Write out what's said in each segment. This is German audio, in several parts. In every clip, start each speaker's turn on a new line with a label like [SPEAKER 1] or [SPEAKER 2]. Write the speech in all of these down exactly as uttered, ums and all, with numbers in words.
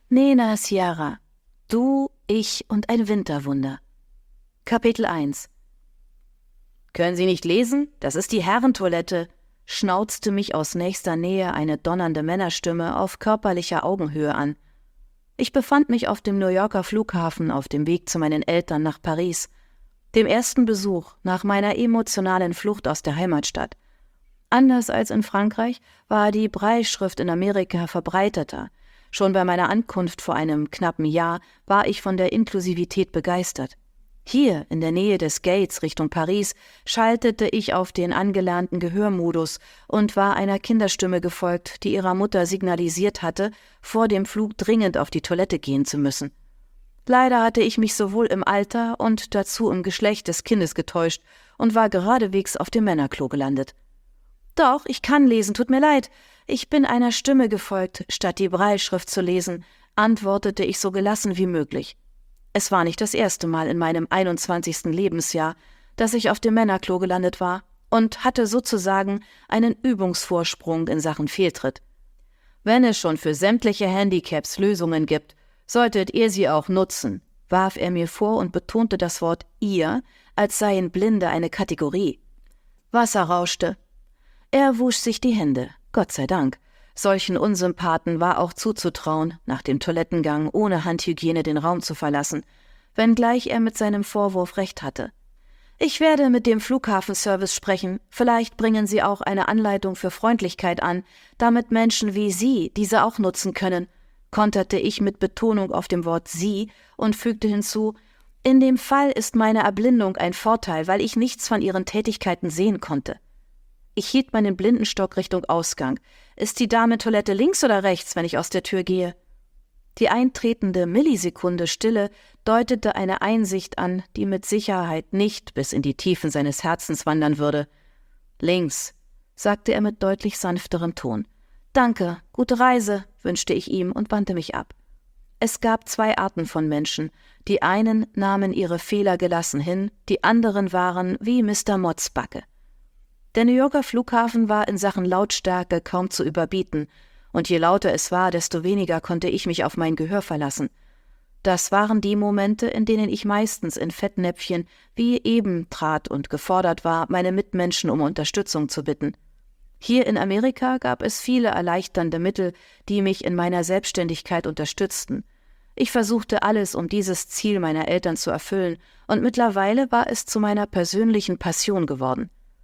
[SPEAKER 1] Nena Ciara, du, ich und ein Winterwunder. Kapitel eins. »Können Sie nicht lesen? Das ist die Herrentoilette«, schnauzte mich aus nächster Nähe eine donnernde Männerstimme auf körperlicher Augenhöhe an. Ich befand mich auf dem New Yorker Flughafen auf dem Weg zu meinen Eltern nach Paris, dem ersten Besuch nach meiner emotionalen Flucht aus der Heimatstadt. Anders als in Frankreich war die Brailleschrift in Amerika verbreiteter. Schon bei meiner Ankunft vor einem knappen Jahr war ich von der Inklusivität begeistert. Hier, in der Nähe des Gates Richtung Paris, schaltete ich auf den angelernten Gehörmodus und war einer Kinderstimme gefolgt, die ihrer Mutter signalisiert hatte, vor dem Flug dringend auf die Toilette gehen zu müssen. Leider hatte ich mich sowohl im Alter und dazu im Geschlecht des Kindes getäuscht und war geradewegs auf dem Männerklo gelandet. »Doch, ich kann lesen, tut mir leid. Ich bin einer Stimme gefolgt, statt die Brailleschrift zu lesen«, antwortete ich so gelassen wie möglich. Es war nicht das erste Mal in meinem einundzwanzigsten Lebensjahr, dass ich auf dem Männerklo gelandet war und hatte sozusagen einen Übungsvorsprung in Sachen Fehltritt. »Wenn es schon für sämtliche Handicaps Lösungen gibt, solltet ihr sie auch nutzen«, warf er mir vor und betonte das Wort »ihr«, als seien Blinde eine Kategorie. Wasser rauschte. Er wusch sich die Hände, Gott sei Dank. Solchen Unsympathen war auch zuzutrauen, nach dem Toilettengang ohne Handhygiene den Raum zu verlassen, wenngleich er mit seinem Vorwurf recht hatte. »Ich werde mit dem Flughafenservice sprechen, vielleicht bringen Sie auch eine Anleitung für Freundlichkeit an, damit Menschen wie Sie diese auch nutzen können«, konterte ich mit Betonung auf dem Wort Sie und fügte hinzu, »in dem Fall ist meine Erblindung ein Vorteil, weil ich nichts von Ihren Tätigkeiten sehen konnte.« Ich hielt meinen Blindenstock Richtung Ausgang. »Ist die Damentoilette links oder rechts, wenn ich aus der Tür gehe?« Die eintretende Millisekunde Stille deutete eine Einsicht an, die mit Sicherheit nicht bis in die Tiefen seines Herzens wandern würde. »Links«, sagte er mit deutlich sanfterem Ton. »Danke, gute Reise«, wünschte ich ihm und wandte mich ab. Es gab zwei Arten von Menschen. Die einen nahmen ihre Fehler gelassen hin, die anderen waren wie Mister Motzbacke. Der New Yorker Flughafen war in Sachen Lautstärke kaum zu überbieten, und je lauter es war, desto weniger konnte ich mich auf mein Gehör verlassen. Das waren die Momente, in denen ich meistens in Fettnäpfchen wie eben trat und gefordert war, meine Mitmenschen um Unterstützung zu bitten. Hier in Amerika gab es viele erleichternde Mittel, die mich in meiner Selbstständigkeit unterstützten. Ich versuchte alles, um dieses Ziel meiner Eltern zu erfüllen, und mittlerweile war es zu meiner persönlichen Passion geworden.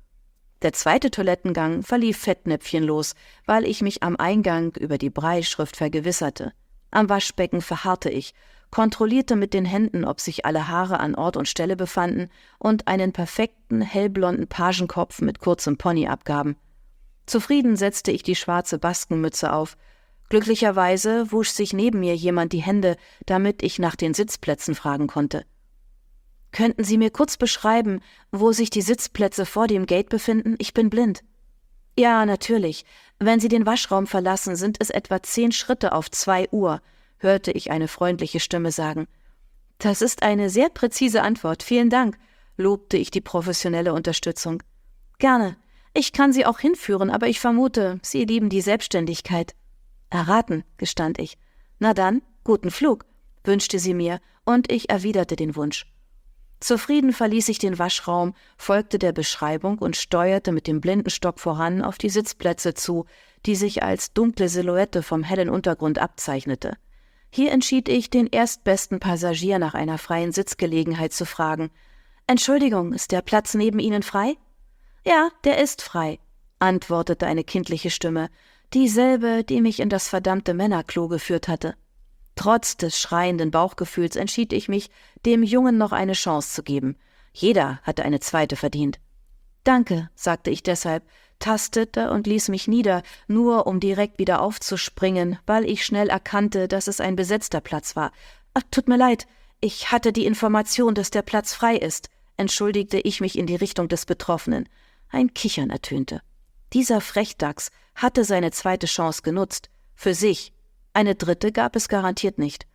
[SPEAKER 1] Der zweite Toilettengang verlief fettnäpfchenlos, weil ich mich am Eingang über die Brailleschrift vergewisserte. Am Waschbecken verharrte ich, kontrollierte mit den Händen, ob sich alle Haare an Ort und Stelle befanden und einen perfekten, hellblonden Pagenkopf mit kurzem Pony abgaben. Zufrieden setzte ich die schwarze Baskenmütze auf. Glücklicherweise wusch sich neben mir jemand die Hände, damit ich nach den Sitzplätzen fragen konnte. »Könnten Sie mir kurz beschreiben, wo sich die Sitzplätze vor dem Gate befinden? Ich bin blind.« »Ja, natürlich. Wenn Sie den Waschraum verlassen, sind es etwa zehn Schritte auf zwei Uhr«, hörte ich eine freundliche Stimme sagen. »Das ist eine sehr präzise Antwort. Vielen Dank«, lobte ich die professionelle Unterstützung. »Gerne. Ich kann Sie auch hinführen, aber ich vermute, Sie lieben die Selbstständigkeit.« »Erraten«, gestand ich. »Na dann, guten Flug«, wünschte sie mir, und ich erwiderte den Wunsch. Zufrieden verließ ich den Waschraum, folgte der Beschreibung und steuerte mit dem Blindenstock voran auf die Sitzplätze zu, die sich als dunkle Silhouette vom hellen Untergrund abzeichnete. Hier entschied ich, den erstbesten Passagier nach einer freien Sitzgelegenheit zu fragen. »Entschuldigung, ist der Platz neben Ihnen frei?« »Ja, der ist frei«, antwortete eine kindliche Stimme, dieselbe, die mich in das verdammte Männerklo geführt hatte. Trotz des schreienden Bauchgefühls entschied ich mich, dem Jungen noch eine Chance zu geben. Jeder hatte eine zweite verdient. »Danke«, sagte ich deshalb, tastete und ließ mich nieder, nur um direkt wieder aufzuspringen, weil ich schnell erkannte, dass es ein besetzter Platz war. »Ach, tut mir leid, ich hatte die Information, dass der Platz frei ist«, entschuldigte ich mich in die Richtung des Betroffenen. Ein Kichern ertönte. Dieser Frechdachs hatte seine zweite Chance genutzt. Für sich. Eine dritte gab es garantiert nicht.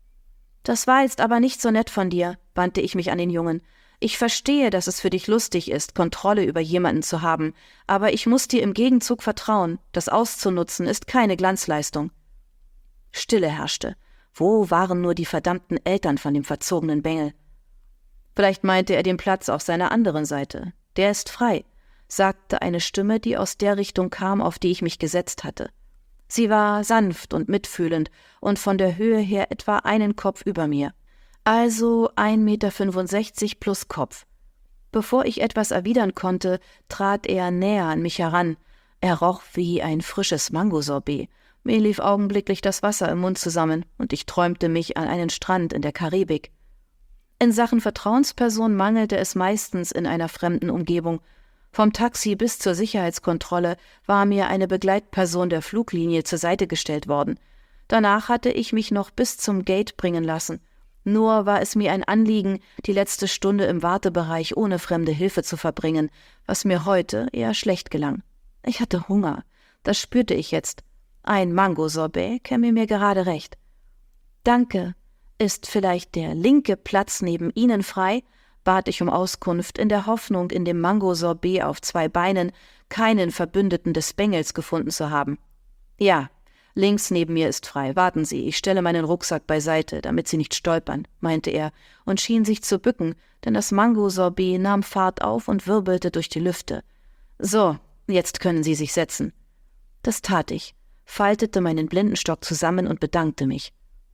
[SPEAKER 1] »Das war jetzt aber nicht so nett von dir«, wandte ich mich an den Jungen. »Ich verstehe, dass es für dich lustig ist, Kontrolle über jemanden zu haben, aber ich muss dir im Gegenzug vertrauen. Das auszunutzen ist keine Glanzleistung.« Stille herrschte. Wo waren nur die verdammten Eltern von dem verzogenen Bengel? Vielleicht meinte er den Platz auf seiner anderen Seite. Der ist frei, sagte eine Stimme, die aus der Richtung kam, auf die ich mich gesetzt hatte. Sie war sanft und mitfühlend und von der Höhe her etwa einen Kopf über mir. Also ein Meter fünfundsechzig plus Kopf. Bevor ich etwas erwidern konnte, trat er näher an mich heran. Er roch wie ein frisches Mangosorbet. Mir lief augenblicklich das Wasser im Mund zusammen und ich träumte mich an einen Strand in der Karibik. In Sachen Vertrauensperson mangelte es meistens in einer fremden Umgebung. Vom Taxi bis zur Sicherheitskontrolle war mir eine Begleitperson der Fluglinie zur Seite gestellt worden. Danach hatte ich mich noch bis zum Gate bringen lassen. Nur war es mir ein Anliegen, die letzte Stunde im Wartebereich ohne fremde Hilfe zu verbringen, was mir heute eher schlecht gelang. Ich hatte Hunger, das spürte ich jetzt. Ein Mangosorbet käme mir gerade recht. »Danke, ist vielleicht der linke Platz neben Ihnen frei?« bat ich um Auskunft, in der Hoffnung, in dem Mangosorbet auf zwei Beinen keinen Verbündeten des Bengels gefunden zu haben. »Ja, links neben mir ist frei. Warten Sie, ich stelle meinen Rucksack beiseite, damit Sie nicht stolpern«, meinte er und schien sich zu bücken, denn das Mangosorbet nahm Fahrt auf und wirbelte durch die Lüfte. »So, jetzt können Sie sich setzen.« Das tat ich, faltete meinen Blindenstock zusammen und bedankte mich.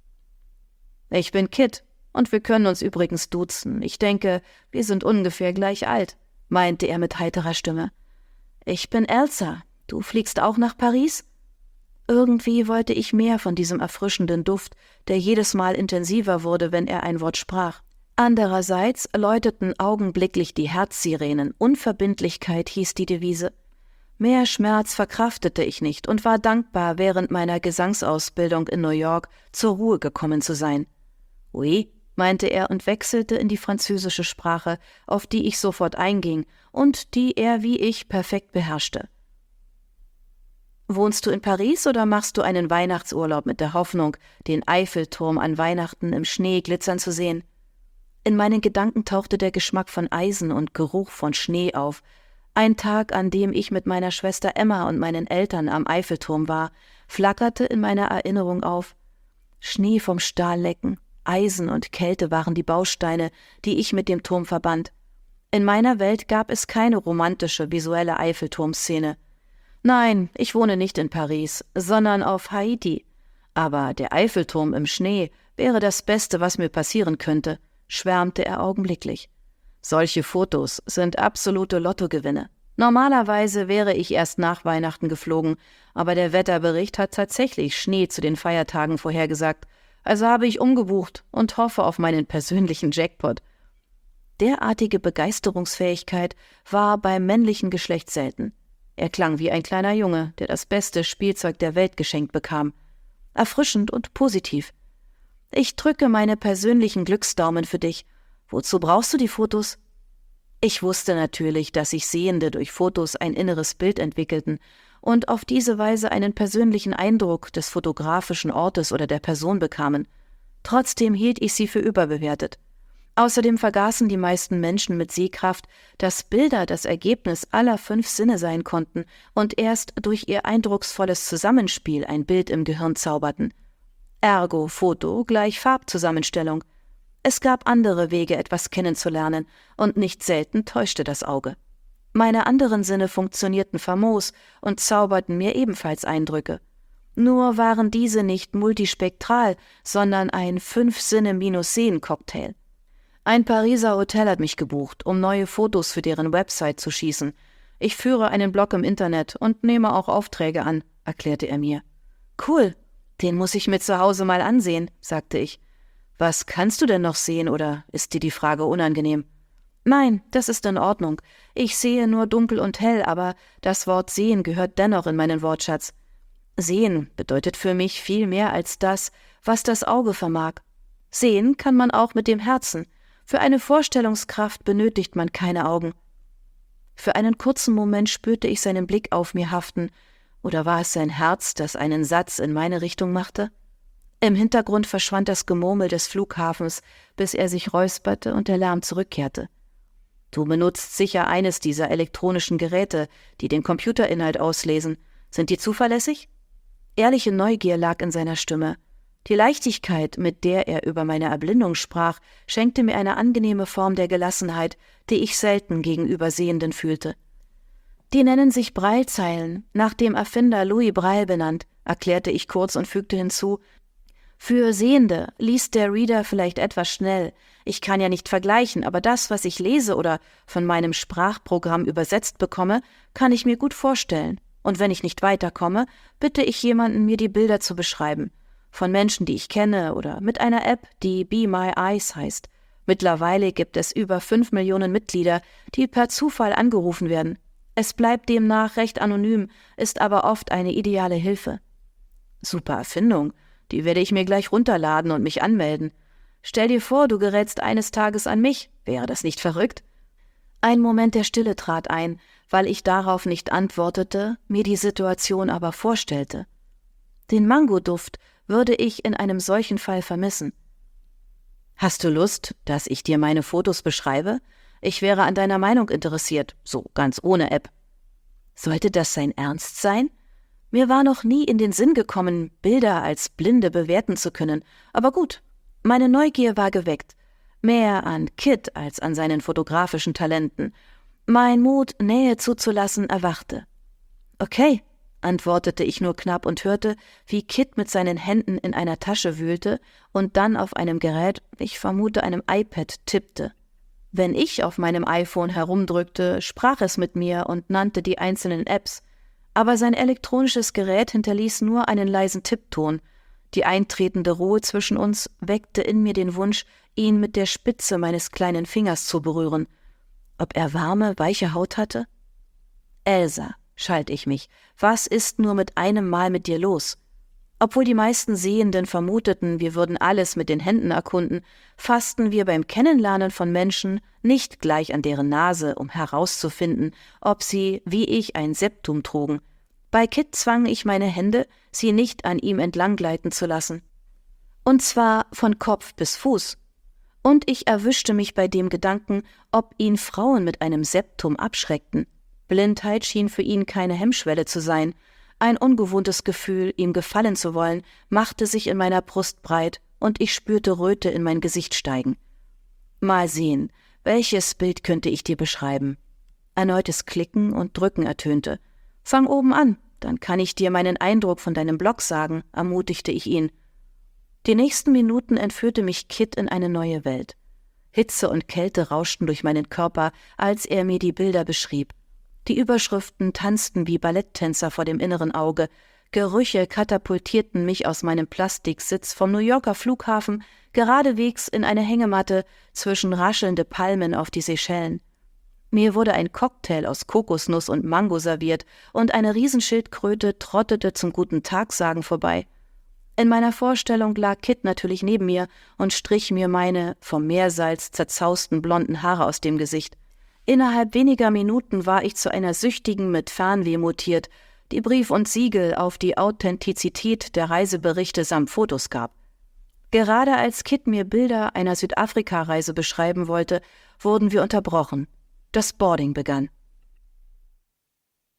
[SPEAKER 1] »Ich bin Kit, und wir können uns übrigens duzen. Ich denke, wir sind ungefähr gleich alt«, meinte er mit heiterer Stimme. »Ich bin Elsa. Du fliegst auch nach Paris?« Irgendwie wollte ich mehr von diesem erfrischenden Duft, der jedes Mal intensiver wurde, wenn er ein Wort sprach. Andererseits läuteten augenblicklich die Herzsirenen. Unverbindlichkeit hieß die Devise. Mehr Schmerz verkraftete ich nicht und war dankbar, während meiner Gesangsausbildung in New York zur Ruhe gekommen zu sein. »Oui«, meinte er und wechselte in die französische Sprache, auf die ich sofort einging und die er wie ich perfekt beherrschte. »Wohnst du in Paris oder machst du einen Weihnachtsurlaub mit der Hoffnung, den Eiffelturm an Weihnachten im Schnee glitzern zu sehen?« In meinen Gedanken tauchte der Geschmack von Eisen und Geruch von Schnee auf. Ein Tag, an dem ich mit meiner Schwester Emma und meinen Eltern am Eiffelturm war, flackerte in meiner Erinnerung auf. Schnee vom Stahl lecken, Eisen und Kälte waren die Bausteine, die ich mit dem Turm verband. In meiner Welt gab es keine romantische, visuelle Eiffelturmszene. Nein, ich wohne nicht in Paris, sondern auf Haiti. Aber der Eiffelturm im Schnee wäre das Beste, was mir passieren könnte, schwärmte er augenblicklich. Solche Fotos sind absolute Lottogewinne. Normalerweise wäre ich erst nach Weihnachten geflogen, aber der Wetterbericht hat tatsächlich Schnee zu den Feiertagen vorhergesagt, also habe ich umgebucht und hoffe auf meinen persönlichen Jackpot. Derartige Begeisterungsfähigkeit war beim männlichen Geschlecht selten. Er klang wie ein kleiner Junge, der das beste Spielzeug der Welt geschenkt bekam. Erfrischend und positiv. »Ich drücke meine persönlichen Glücksdaumen für dich. Wozu brauchst du die Fotos?« Ich wusste natürlich, dass sich Sehende durch Fotos ein inneres Bild entwickelten und auf diese Weise einen persönlichen Eindruck des fotografischen Ortes oder der Person bekamen. Trotzdem hielt ich sie für überbewertet. Außerdem vergaßen die meisten Menschen mit Sehkraft, dass Bilder das Ergebnis aller fünf Sinne sein konnten und erst durch ihr eindrucksvolles Zusammenspiel ein Bild im Gehirn zauberten. Ergo Foto gleich Farbzusammenstellung. Es gab andere Wege, etwas kennenzulernen, und nicht selten täuschte das Auge. Meine anderen Sinne funktionierten famos und zauberten mir ebenfalls Eindrücke. Nur waren diese nicht multispektral, sondern ein Fünf-Sinne-Minus-Sehen-Cocktail. Ein Pariser Hotel hat mich gebucht, um neue Fotos für deren Website zu schießen. Ich führe einen Blog im Internet und nehme auch Aufträge an, erklärte er mir. »Cool, den muss ich mir zu Hause mal ansehen«, sagte ich. »Was kannst du denn noch sehen, oder ist dir die Frage unangenehm?« »Nein, das ist in Ordnung. Ich sehe nur dunkel und hell, aber das Wort sehen gehört dennoch in meinen Wortschatz. Sehen bedeutet für mich viel mehr als das, was das Auge vermag. Sehen kann man auch mit dem Herzen. Für eine Vorstellungskraft benötigt man keine Augen.« Für einen kurzen Moment spürte ich seinen Blick auf mir haften, oder war es sein Herz, das einen Satz in meine Richtung machte? Im Hintergrund verschwand das Gemurmel des Flughafens, bis er sich räusperte und der Lärm zurückkehrte. »Du benutzt sicher eines dieser elektronischen Geräte, die den Computerinhalt auslesen. Sind die zuverlässig?« Ehrliche Neugier lag in seiner Stimme. Die Leichtigkeit, mit der er über meine Erblindung sprach, schenkte mir eine angenehme Form der Gelassenheit, die ich selten gegenüber Sehenden fühlte. »Die nennen sich Braillezeilen, nach dem Erfinder Louis Braille benannt«, erklärte ich kurz und fügte hinzu, »für Sehende liest der Reader vielleicht etwas schnell. Ich kann ja nicht vergleichen, aber das, was ich lese oder von meinem Sprachprogramm übersetzt bekomme, kann ich mir gut vorstellen. Und wenn ich nicht weiterkomme, bitte ich jemanden, mir die Bilder zu beschreiben. Von Menschen, die ich kenne oder mit einer App, die Be My Eyes heißt. Mittlerweile gibt es über fünf Millionen Mitglieder, die per Zufall angerufen werden. Es bleibt demnach recht anonym, ist aber oft eine ideale Hilfe.« »Super Erfindung, die werde ich mir gleich runterladen und mich anmelden. Stell dir vor, du gerätst eines Tages an mich, wäre das nicht verrückt?« Ein Moment der Stille trat ein, weil ich darauf nicht antwortete, mir die Situation aber vorstellte. Den Mangoduft würde ich in einem solchen Fall vermissen. »Hast du Lust, dass ich dir meine Fotos beschreibe? Ich wäre an deiner Meinung interessiert, so ganz ohne App.« Sollte das sein Ernst sein? Mir war noch nie in den Sinn gekommen, Bilder als Blinde bewerten zu können, aber gut, meine Neugier war geweckt, mehr an Kit als an seinen fotografischen Talenten. Mein Mut, Nähe zuzulassen, erwachte. »Okay«, antwortete ich nur knapp und hörte, wie Kit mit seinen Händen in einer Tasche wühlte und dann auf einem Gerät, ich vermute einem iPad, tippte. Wenn ich auf meinem iPhone herumdrückte, sprach es mit mir und nannte die einzelnen Apps, aber sein elektronisches Gerät hinterließ nur einen leisen Tippton. Die eintretende Ruhe zwischen uns weckte in mir den Wunsch, ihn mit der Spitze meines kleinen Fingers zu berühren. Ob er warme, weiche Haut hatte? »Elsa«, schalt ich mich, »was ist nur mit einem Mal mit dir los?« Obwohl die meisten Sehenden vermuteten, wir würden alles mit den Händen erkunden, fassten wir beim Kennenlernen von Menschen nicht gleich an deren Nase, um herauszufinden, ob sie, wie ich, ein Septum trugen. Bei Kit zwang ich meine Hände, sie nicht an ihm entlang gleiten zu lassen. Und zwar von Kopf bis Fuß. Und ich erwischte mich bei dem Gedanken, ob ihn Frauen mit einem Septum abschreckten. Blindheit schien für ihn keine Hemmschwelle zu sein. Ein ungewohntes Gefühl, ihm gefallen zu wollen, machte sich in meiner Brust breit und ich spürte Röte in mein Gesicht steigen. Mal sehen, welches Bild könnte ich dir beschreiben? Erneutes Klicken und Drücken ertönte. Fang oben an, dann kann ich dir meinen Eindruck von deinem Blog sagen, ermutigte ich ihn. Die nächsten Minuten entführte mich Kit in eine neue Welt. Hitze und Kälte rauschten durch meinen Körper, als er mir die Bilder beschrieb. Die Überschriften tanzten wie Balletttänzer vor dem inneren Auge, Gerüche katapultierten mich aus meinem Plastiksitz vom New Yorker Flughafen geradewegs in eine Hängematte zwischen raschelnde Palmen auf die Seychellen. Mir wurde ein Cocktail aus Kokosnuss und Mango serviert und eine Riesenschildkröte trottete zum Guten-Tag-Sagen vorbei. In meiner Vorstellung lag Kit natürlich neben mir und strich mir meine vom Meersalz zerzausten blonden Haare aus dem Gesicht. Innerhalb weniger Minuten war ich zu einer Süchtigen mit Fernweh mutiert, die Brief und Siegel auf die Authentizität der Reiseberichte samt Fotos gab. Gerade als Kit mir Bilder einer Südafrika-Reise beschreiben wollte, wurden wir unterbrochen. Das Boarding begann.